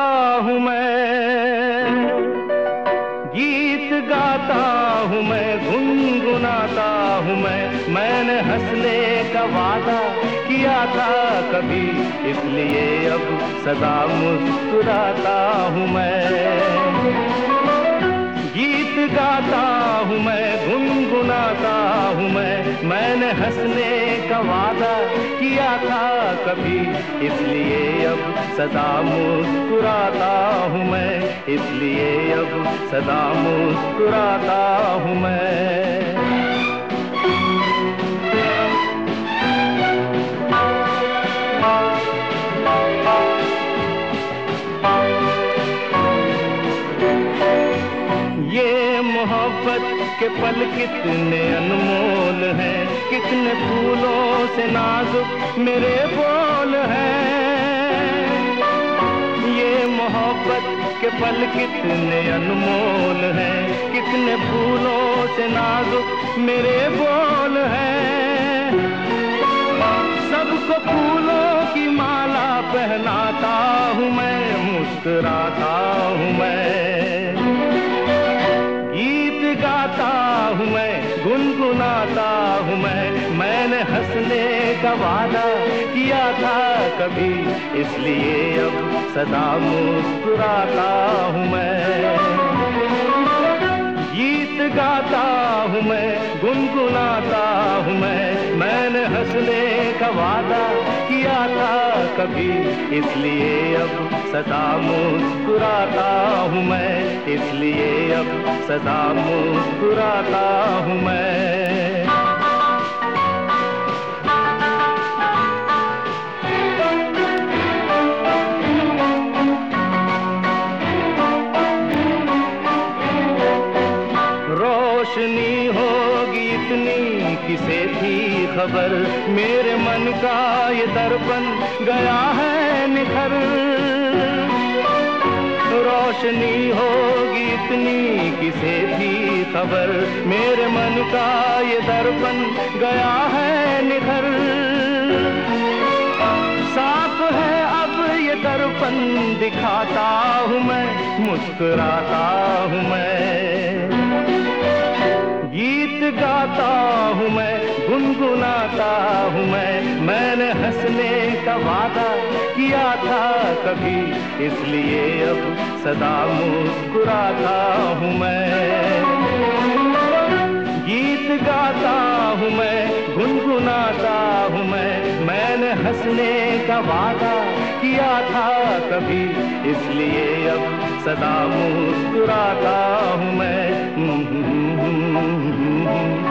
हूँ मैं, गीत गाता हूँ मैं, गुनगुनाता हूँ मैंने हंसने का वादा किया था कभी, इसलिए अब सदा मुस्कुराता हूँ मैं। गीत गाता हूँ मैं, गुनगुनाता हूँ मैंने हंसने का वादा किया था कभी, इसलिए अब सदा मुस्कुराता हूँ मैं, इसलिए अब सदा मुस्कुराता हूँ मैं। ये मोहब्बत के पल कितने अनमोल हैं, कितने फूलों से नाजुक मेरे बोल हैं। ये मोहब्बत के पल कितने अनमोल हैं, कितने फूलों से नाजुक मेरे बोल हैं। सबको फूलों की माला पहनाता हूँ मैं, मुस्कुराता हूँ मैं। गीत गाता हूँ मैं, गुनगुनाता हूँ मैंने हंसने का वादा किया था कभी, इसलिए अब सदा मुस्कुराता हूँ मैं। गीत गाता हूँ मैं, गुनगुनाता हूँ मैंने हंसने का वादा किया था कभी, इसलिए अब सदा मुस्कुराता हूँ मैं, इसलिए अब सदा मुस्कुराता हूँ मैं। रोशनी होगी इतनी किसे थी खबर, मेरे मन का ये दर्पण गया है निखर। रोशनी होगी इतनी किसे थी खबर, मेरे मन का ये दर्पण गया है निखर। साफ है अब ये दर्पण दिखाता हूँ मैं, मुस्कुराता हूँ मैं। गीत गाता हूँ मैं, गुनगुनाता हूँ मैंने हंसने का वादा किया था कभी, इसलिए अब सदा मुस्कुराता हूँ मैं। गीत गाता हूँ मैं, गुनगुनाता हूँ मैंने हंसने का वादा किया था कभी, इसलिए अब सदा मुस्कुराता हूँ मैं।